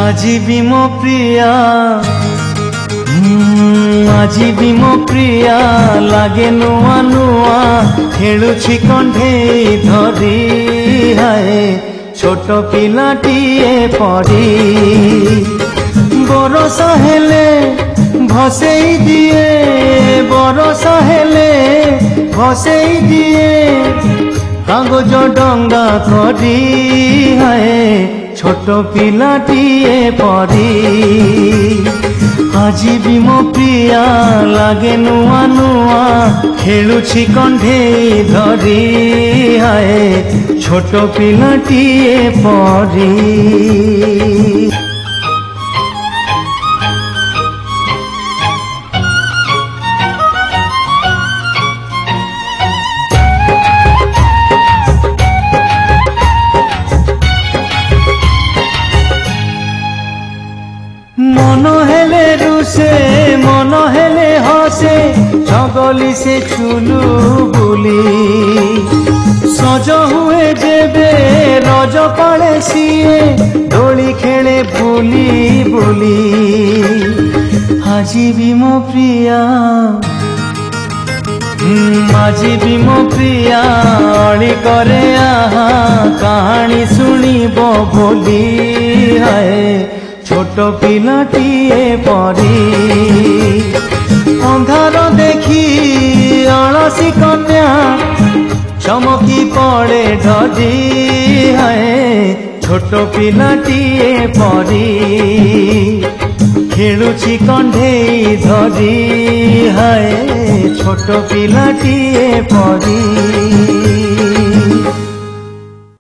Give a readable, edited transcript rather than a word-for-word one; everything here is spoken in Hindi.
আজি भी मो प्रिया আজি भी मो प्रिया लागे नुआ नुआ खेलुछि कंढेई धरी हाय छोट पिलाटीए पड़ी बरस हेले भसेई दिए बरस हेले भसेई दिए कागज डंगा करी हाय छोट पिलाटीए पड़ी আজি भी मो प्रिया लागे नुआ नुआ खेलुछि कंढेई धरी हाय छोट पिलाटीए पड़ी। मन हेले रुसे मन हेले हसे छगली से चुलू बुली सज हुए जेबे रज पाले सिए डोली खेले बुली बुली আজি भी मो प्रिया আজি भी मो प्रिया अली करे आहा कहानी सुनिब बोली हाय छोट पिलाटीए पड़ी अंधार देखी अलसी कन्या चमकी पड़े डरी हाय छोट पिलाटीए पड़ी खेलुछि कंढेई धरी हाय छोट पिलाटीए पड़ी।